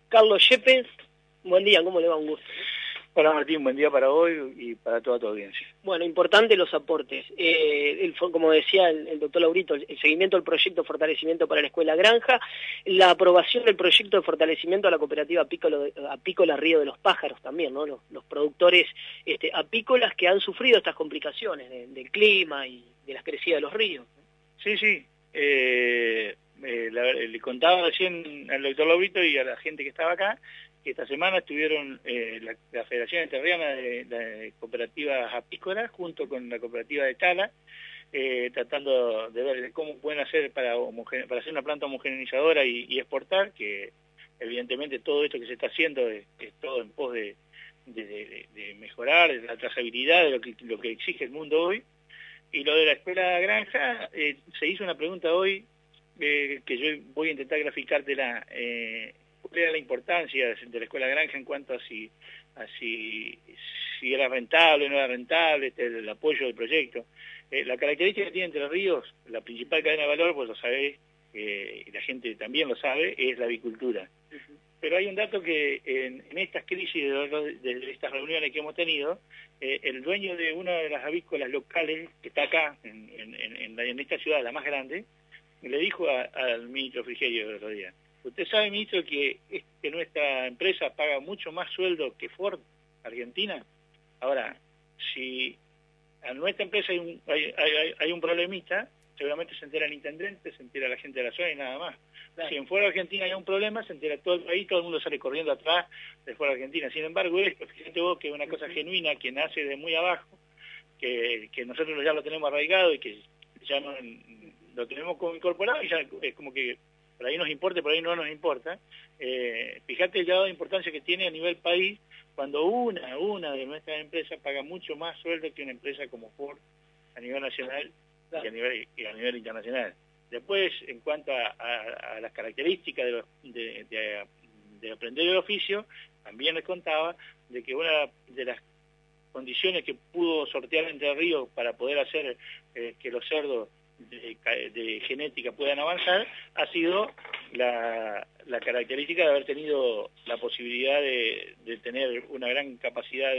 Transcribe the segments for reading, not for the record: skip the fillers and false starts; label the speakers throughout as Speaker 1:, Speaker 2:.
Speaker 1: Carlos Yepes, buen día, ¿cómo le va? Un gusto.
Speaker 2: Hola Martín, buen día para hoy y para toda tu audiencia.
Speaker 1: Bueno, importante los aportes. Como decía el doctor Laurito, el seguimiento del proyecto de fortalecimiento para la Escuela Granja, la aprobación del proyecto de fortalecimiento a la cooperativa apícola Río de los Pájaros también, ¿no? Los productores apícolas que han sufrido estas complicaciones del clima y de las crecidas de los ríos.
Speaker 2: Sí. Le contaba recién al doctor Laurito y a la gente que estaba acá que esta semana estuvieron la Federación Entrerriana de Cooperativas Apícolas junto con la cooperativa de Tala, tratando de ver cómo pueden hacer para hacer una planta homogeneizadora y exportar, que evidentemente todo esto que se está haciendo es todo en pos de mejorar la trazabilidad de lo que exige el mundo hoy. Y lo de la Escuela Granja, se hizo una pregunta hoy que yo voy a intentar graficártela. ¿Cuál era la importancia de la Escuela Granja en cuanto a si era rentable o no era rentable, el apoyo del proyecto? La característica que tiene Entre Ríos, la principal cadena de valor, pues lo sabéis, y la gente también lo sabe, es la avicultura. Pero hay un dato que en estas crisis de estas reuniones que hemos tenido, el dueño de una de las avícolas locales, que está acá, en esta ciudad, la más grande, le dijo al ministro Frigerio el otro día: usted sabe, ministro, que nuestra empresa paga mucho más sueldo que Ford Argentina. Ahora, si a nuestra empresa hay un problemita, seguramente se entera el intendente, se entera la gente de la zona y nada más. Claro. Si en Ford Argentina hay un problema, se entera todo el país, todo el mundo sale corriendo atrás de Ford Argentina. Sin embargo, fíjate vos que es una cosa genuina que nace de muy abajo, que nosotros ya lo tenemos arraigado y que ya no lo tenemos como incorporado, y ya es como que por ahí nos importa, por ahí no nos importa. Fíjate el grado de importancia que tiene a nivel país cuando una de nuestras empresas paga mucho más sueldo que una empresa como Ford a nivel nacional. Claro. y a nivel internacional. Después, en cuanto a las características de aprender el oficio, también les contaba de que una de las condiciones que pudo sortear Entre Ríos para poder hacer que los cerdos de genética puedan avanzar ha sido la característica de haber tenido la posibilidad de tener una gran capacidad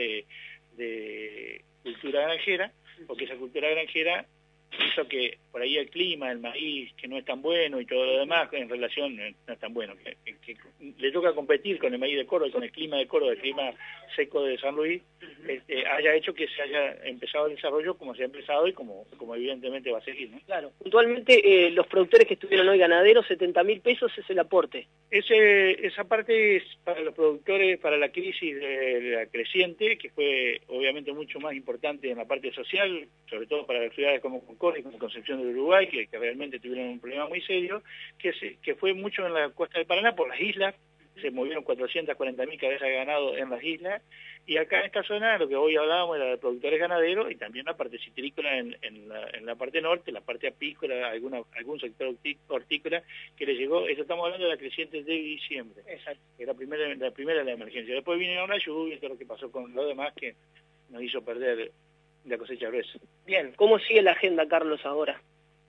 Speaker 2: de cultura granjera, porque esa cultura granjera hizo que por ahí el clima, el maíz, que no es tan bueno y todo lo demás, en relación no es tan bueno, que le toca competir con el maíz de Córdoba y con el clima de Córdoba, el clima seco de San Luis, haya hecho que se haya empezado el desarrollo como se ha empezado y como evidentemente va a seguir, ¿no?
Speaker 1: Claro, puntualmente los productores que estuvieron hoy ganaderos, 70.000 pesos es el aporte.
Speaker 2: Esa parte es para los productores, para la crisis de la creciente, que fue obviamente mucho más importante en la parte social, sobre todo para las ciudades como Concordia y como Concepción del Uruguay, que realmente tuvieron un problema muy serio, que fue mucho en la costa del Paraná por las islas. Se movieron 440.000 cabezas de ganado en las islas, y acá en esta zona lo que hoy hablábamos era de productores ganaderos y también la parte citrícola en la parte norte, la parte apícola, algún sector hortícola que le llegó. Esto estamos hablando de la creciente de diciembre. Exacto. Que es la primera de la emergencia. Después vinieron las lluvias y todo lo que pasó con lo demás que nos hizo perder la cosecha gruesa.
Speaker 1: Bien, ¿cómo sigue la agenda, Carlos, ahora?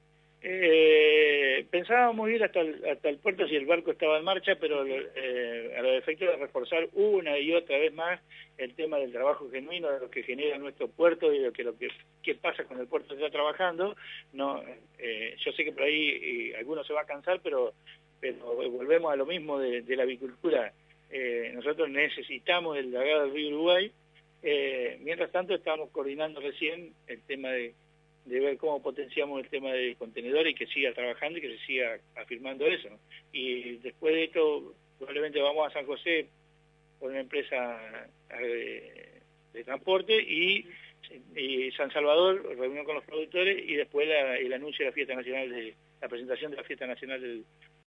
Speaker 2: Pensábamos ir hasta el puerto si el barco estaba en marcha, pero a los efectos de reforzar una y otra vez más el tema del trabajo genuino, de lo que genera nuestro puerto y de qué pasa con el puerto que está trabajando. No, yo sé que por ahí algunos se va a cansar, pero volvemos a lo mismo de la avicultura. Nosotros necesitamos el dragado del río Uruguay. Mientras tanto estamos coordinando recién el tema de ver cómo potenciamos el tema de contenedores y que siga trabajando y que se siga afirmando eso, ¿no? Y después de esto probablemente vamos a San José con una empresa de transporte y San Salvador, reunión con los productores, y después el anuncio de la fiesta nacional, la presentación de la fiesta nacional